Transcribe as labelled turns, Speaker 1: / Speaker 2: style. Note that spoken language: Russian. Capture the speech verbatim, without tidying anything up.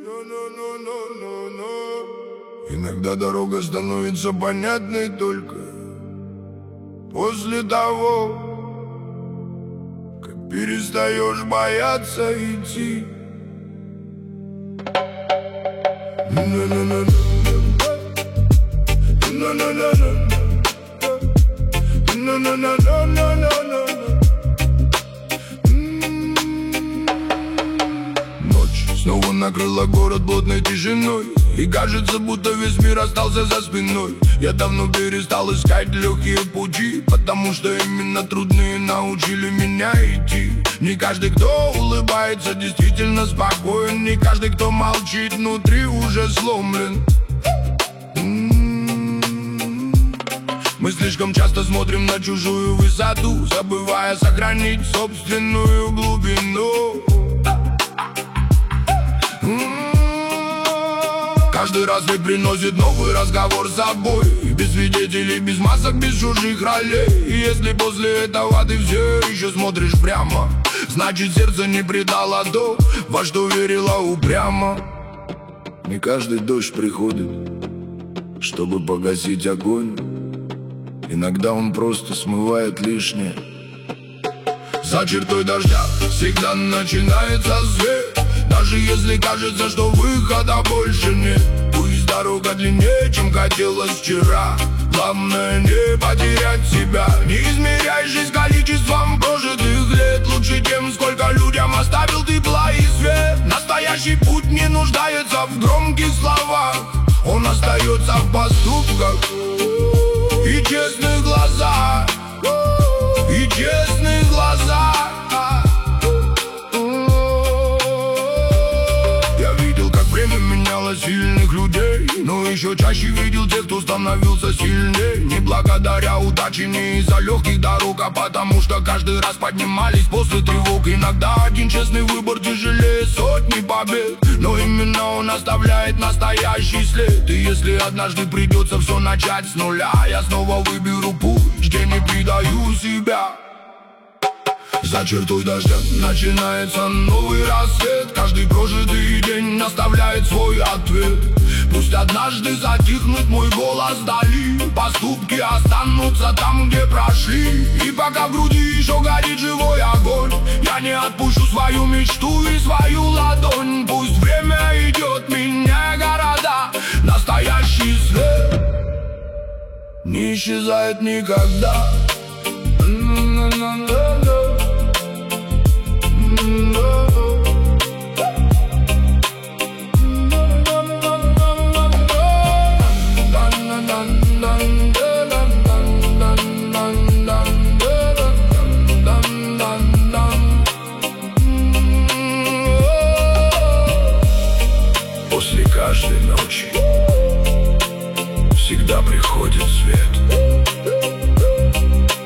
Speaker 1: Иногда дорога становится понятной только после того, как перестаешь бояться идти. Ночь снова накрыла город плотной тишиной, и кажется, будто весь мир остался за спиной. Я давно перестал искать легкие пути, потому что именно трудные научили меня идти. Не каждый, кто улыбается, действительно спокоен. Не каждый, кто молчит, внутри уже сломлен. Мы слишком часто смотрим на чужую высоту, забывая сохранить собственную глубину. Каждый раз мне приносит новый разговор с собой, без свидетелей, без масок, без чужих ролей. И если после этого ты все еще смотришь прямо, значит, сердце не предало то, во что верило упрямо. Не каждый дождь приходит, чтобы погасить огонь. Иногда он просто смывает лишнее. За чертой дождя всегда начинается свет, даже если кажется, что выхода больше нет. Пусть дорога длиннее, чем хотелось вчера, главное не потерять себя. Не измеряй жизнь количеством прожитых лет, лучше тем, сколько людям оставил тепла и свет. Настоящий путь не нуждается в громких словах, он остается в поступках и честных глазах, и честных глазах. Я видел, как время меняло сильных людей, но еще чаще видел тех, кто становился сильнее. Не благодаря удаче, не из-за легких дорог, а потому что каждый раз поднимались после тревог. Иногда один честный выбор тяжелее сотни побед, но именно он оставляет настоящий след. И если однажды придется все начать с нуля, я снова выберу путь, где не предаю себя. За чертой дождя начинается новый рассвет, каждый прожитый день оставляет свой ответ. Пусть однажды затихнет мой голос вдали, поступки останутся там, где прошли. И пока в груди еще горит живой огонь, я не отпущу свою мечту и свою ладонь. Пусть время идет, меняя города, настоящий свет не исчезает никогда. После каждой ночи всегда приходит свет.